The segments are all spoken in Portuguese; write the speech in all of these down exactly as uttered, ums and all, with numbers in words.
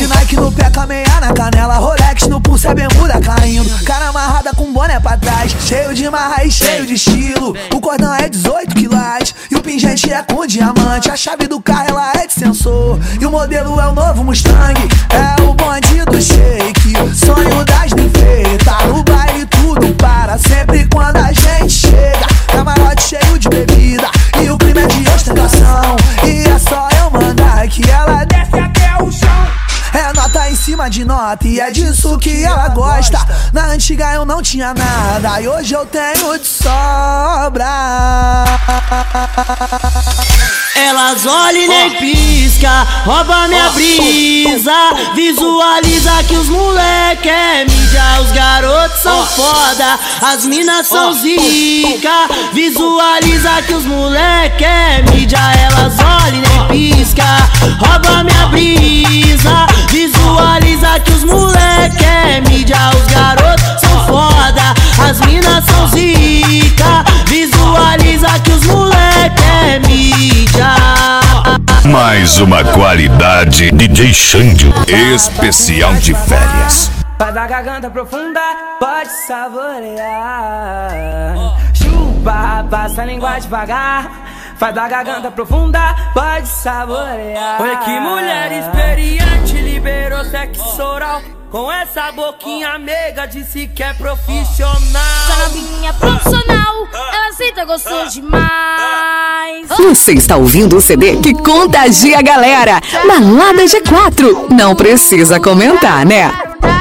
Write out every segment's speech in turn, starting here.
Nike no pé, cameia na canela, Rolex no pulso, é bermuda caindo. Cara amarrada com boné pra trás, cheio de marra e cheio de estilo. O cordão é dezoito quilates e o pingente é com diamante. A chave do carro ela é de sensor e o modelo é o novo Mustang. É o bonde do shake, sonho das ninfeitas. No baile tudo para, sempre quando a gente chega. Camarote cheio de bebida e o clima é de ostentação. E é só eu mandar que ela desce até o chão. É nota em cima de nota e é disso que ela gosta. Na antiga eu não tinha nada e hoje eu tenho de sobra. Elas olham e nem pisca, rouba minha brisa. Visualiza que os moleque é mídia, os garotos são foda, as minas são zica. Visualiza que os moleque é mídia, elas olham e nem pisca, rouba minha brisa. Visualiza que os moleque é mídia, os garotos são foda, as minas são zica. Visualiza que os moleque é mídia. Mais uma qualidade D J Xandio, especial de férias. Faz da garganta profunda, pode saborear. Chupa, passa a língua devagar. Faz da garganta profunda, pode saborear. Olha que mulher experiente, liberou sexo oral. Com essa boquinha meiga, disse que é profissional. Essa novinha profissional, ela aceita gostoso demais. Você está ouvindo o C D que contagia a galera. Balada G quatro. Não precisa comentar, né?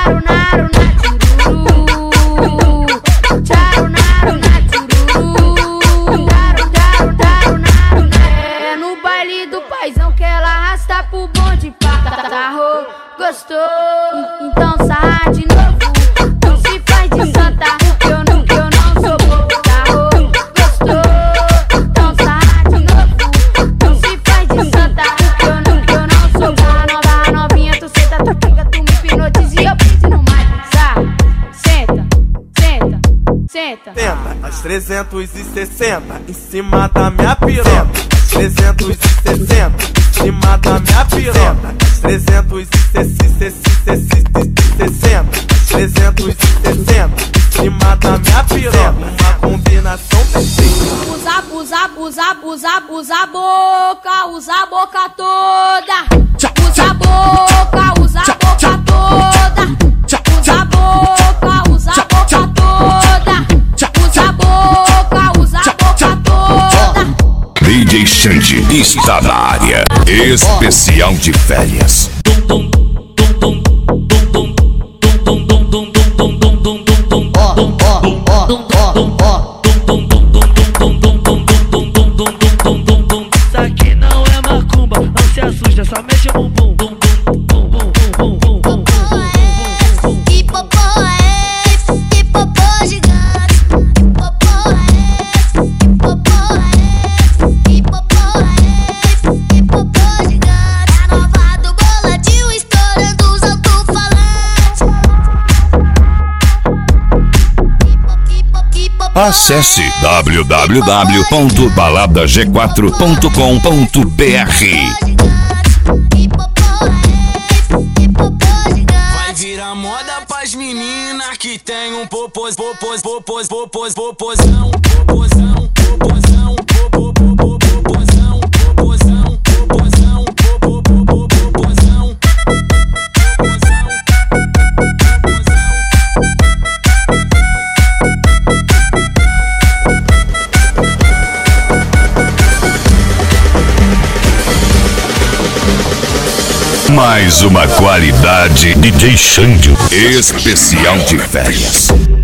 É no baile do paizão que ela arrasta pro bonde. Sarrou, gostou, então sarra de novo. Não se faz de santa, eu não, eu não sou bobo. Sarrou, gostou, então sarra de novo. Não se faz de santa, eu não, eu não sou bobo. Nova, novinha, tu senta, tu fica, tu me hipnotiza e eu penso no mais. Sarra, senta, senta, senta. Senta, às trezentos e sessenta, em cima da minha piroca. trezentos e sessenta, em cima da minha piroca. trezentos e sessenta, trezentos e sessenta, em cima da minha piroca. Uma combinação perfeita. Usa, usa, usa, usa, usa a boca, usa a boca toda. Usa a boca, usa a boca toda. Usa a boca, usa a boca toda. Usa a boca, usa a boca toda. D J Xandio está na área, especial de férias. Isso aqui não é macumba, não se assusta, só mexe o bumbum. Que popô é esse? Que popô gigante? Que popô é esse? Popô é esse? Que popô é esse? Que popô gigante? A nova do boladinho estourando os alto-falantes. Acesse w w w ponto balada g quatro ponto com ponto b r. Vai virar moda pras meninas que tem um popôs, popôs, popôs, popôs, popôzão, popôzão, popôzão, popôzão, popôzão, popôzão, popôzão, popôzão. Mais uma qualidade D J Xandio, especial de férias.